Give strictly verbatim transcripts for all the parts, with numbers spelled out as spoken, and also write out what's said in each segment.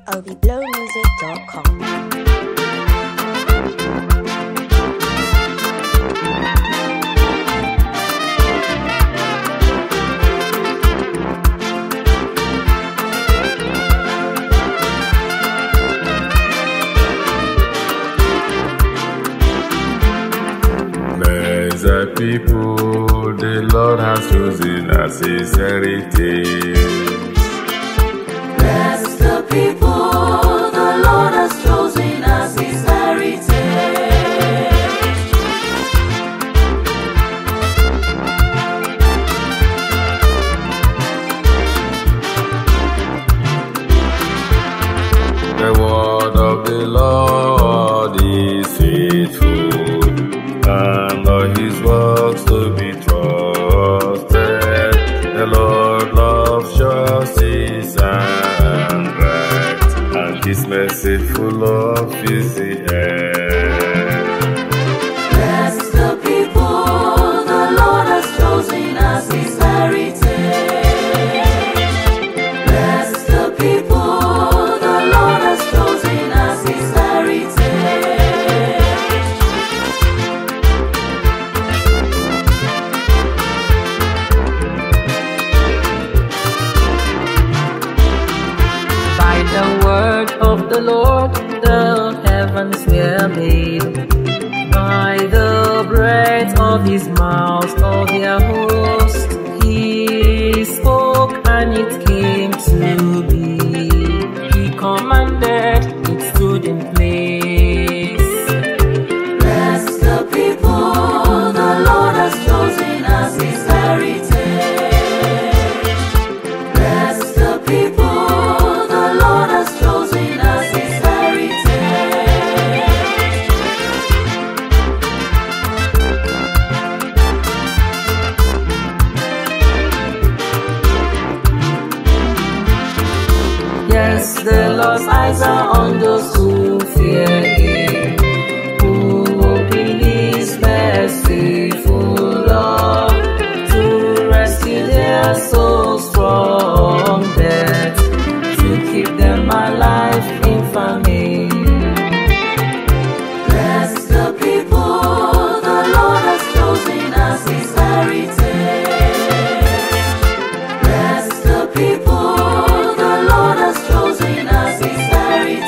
o b blow music dot com. The people the Lord has chosen as his heritage. Bless the people the Lord has chosen as his heritage. The word of the Lord is faithful, and all his works to be trusted. The Lord loves justice and right, and his merciful love is the end. Bless the people the Lord has chosen as his heritage. Bless the people the Lord has chosen as his heritage. By the word of the Lord, the heavens were made. By the breath of his mouth, all their host, he spoke and it came to be. He commanded, it stood in place. Bless the people the Lord has chosen as his heritage. Bless the people the Lord has chosen as his heritage. Yes, the Lord's eyes are on those who fear him, who hope in his merciful love, to rescue their souls from death, to keep them alive in famine. Bless the people the Lord has chosen as his heritage. Bless the people the Lord has chosen as his heritage.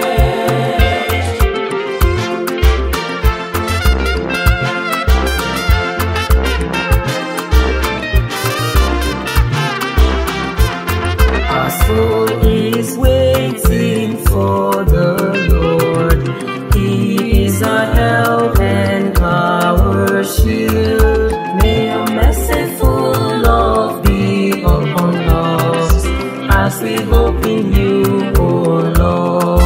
Our soul is waiting for the Lord. He is our help and our shield. May your merciful love be upon us as we hope in you, O Lord.